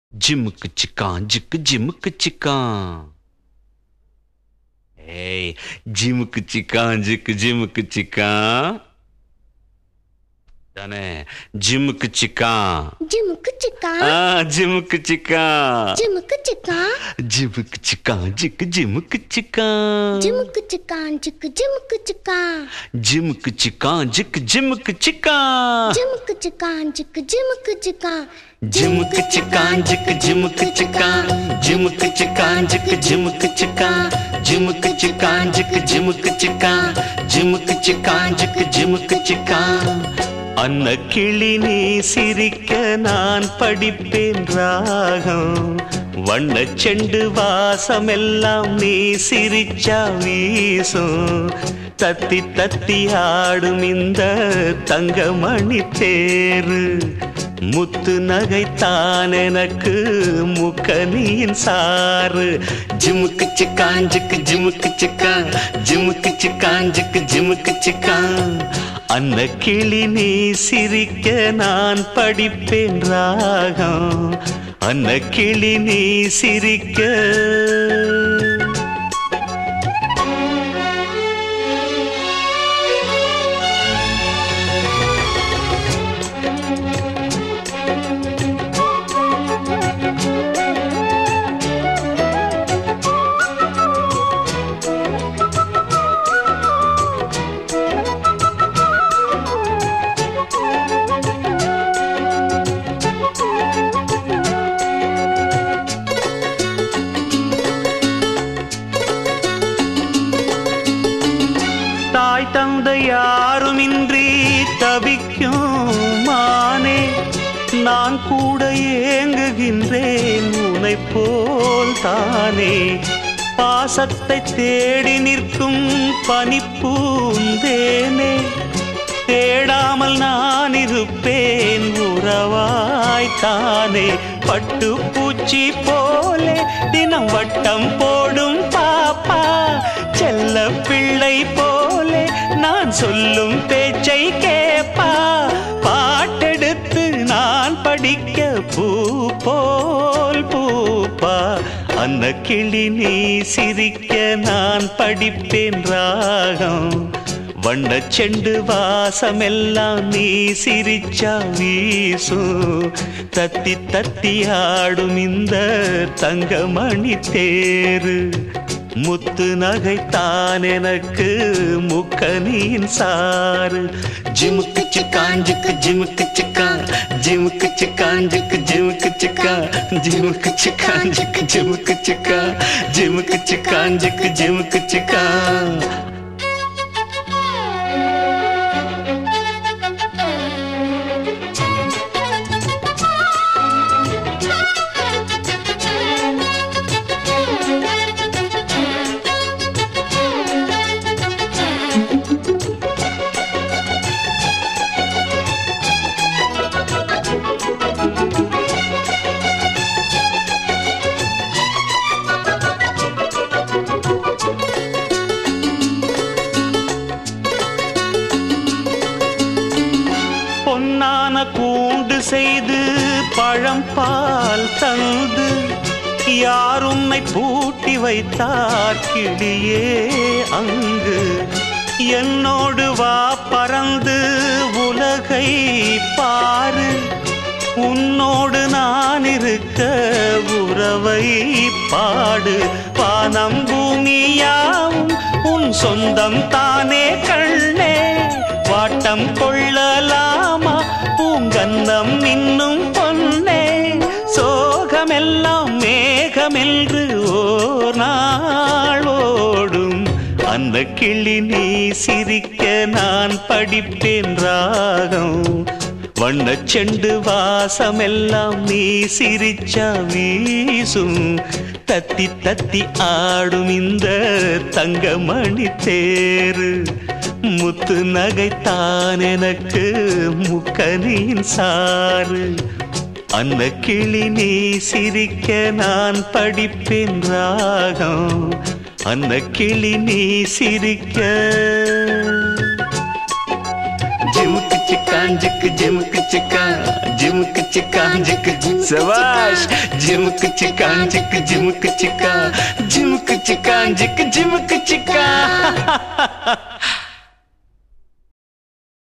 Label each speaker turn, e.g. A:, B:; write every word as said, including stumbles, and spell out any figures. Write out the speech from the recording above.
A: ஜிமுக்கு சிக்கான் ஜிக்கு ஜிமுக்கு சிக்கான். ஏய் ஜிமுக்கு சிக்கான் ஜிக்கு ஜிமுக்கு சிக்கான் தானே. ஜிமுக்கு சிக்கான்
B: ஜிமுக்கு சிக்கான்.
A: ஆ ஜிமுக்கு சிக்கான்
B: ஜிமுக்கு சிக்கான்.
A: ஜிமுக்கு சிக்கான் ஜிக்கு ஜிமுக்கு சிக்கான்.
B: ஜிமுக்கு சிக்கான் ஜிக்கு ஜிமுக்கு சிக்கான்.
A: ஜிமுக்கு சிக்கான் ஜிக்கு ஜிமுக்கு சிக்கான்.
B: ஜிமுக்கு சிக்கான் ஜிக்கு ஜிமுக்கு சிக்கான்.
A: ஜிமுக்கு சிக்கான் ஜிக்கு ஜிமுக்கு சிக்கான். ஜிமுக்கு சிக்கான் ஜிக்கு ஜிமுக்கு சிக்கான். ஜிமுக்கு சிக்கான் ஜிக்கு ஜிமுக்கு சிக்கான். ஜிமுக்கு சிக்கான் ஜிக்கு ஜிமுக்கு சிக்கான். அன்ன கிளி நீ சிரிக்க நான் படிப்பேன் ராகம். வண்ண செண்டு வாசமெல்லாம் நீ சிரிச்சா வீசும். தத்தி தத்தி ஆடும் இந்த தங்கமணி தேரு. முத்து நகைத்தான் எனக்கு முக்கனியின் சாறு. ஜிமுக்கு சிக்கான் ஜிக்கு ஜிமுக்கு சிக்கான். ஜிமுக்கு சிக்கான் ஜிக்கு ஜிமுக்கு சிக்கான். அன்ன கிளி நீ சிரிக்க நான் படிப்பேன் ராகம். அன்ன கிளி நீ சிரிக்க. தாய் தந்தை யாருமின்றி தவிக்கும் மானே. நான் கூட ஏங்குகின்றேன் உனை போல் தானே. பாசத்தை தேடி நிற்கும் பனிப்பூந்தேனே. தேடாமல் நான் இருப்பேன் உறவாய்த்தானே. பட்டு பூச்சி போலே தினம் வட்டம் போடும் பாப்பா. செல்ல பிள்ளை போலே நான் சொல்லும் பேச்சை கேப்பா. பாட்டெடுத்து நான் படிக்க பூ போல் பூப்பா. அந்த கிளி நீ சிரிக்க நான் படிப்பேன் ராகம். வண்ண செண்டு வாசமெல்லாம் நீ சிரிச்சா வீசும். தத்தி தத்தி ஆடும் இந்த தங்கமணி தேரு. முத்து நகைத்தான் எனக்கு முக்கனியின் சாறு. ஜிமுக்கு சிக்கான் ஜிக்கு ஜிமுக்கு சிக்கான். ஜிமுக்கு சிக்கான் ஜிக்கு ஜிமுக்கு சிக்கான். ஜிமுக்கு சிக்கான் ஜிக்கு ஜிமுக்கு சிக்கான். ஜிமுக்கு சிக்கான் ஜிக்கு ஜிமுக்கு சிக்கான். பொன்னான கூண்டு செய்து பழம் பால் தந்து யார் உன்னை பூட்டி வைத்தார் கிளியே அங்கு. என்னோடு வா பறந்து உலகை பாரு. உன்னோடு நான் இருக்க உறவை பாடு. வானம் பூமியாவும் உன் சொந்தம் தானே கண்ணே. வாட்டம் கொள்ளலாமா பூங்கன்னம் இன்னும் பொன்னே. சோகமெல்லாம் மேகமென்று ஓர் நாள் ஓடும். அந்த கிளி நீ சிரிக்க நான் படிப்பேன் ராகம். வண்ண செண்டு வாசமெல்லாம் நீ சிரிச்சா வீசும். தத்தி தத்தி ஆடும் இந்த தங்கமணி தேரு. முத்து நகைத்தான் எனக்கு முக்கனியின் சாறு. அந்த கிளி நீ சிரிக்க நான் படிப்பேன் ராகம். அந்த கிளி நீ சிரிக்க. ஜிமுக்கு சிக்கான் जिक जिमक चिका जिमक चिका जिक सवाश जिमक चिका जिक जिमक चिका जिमक चिका जिक जिमक चिका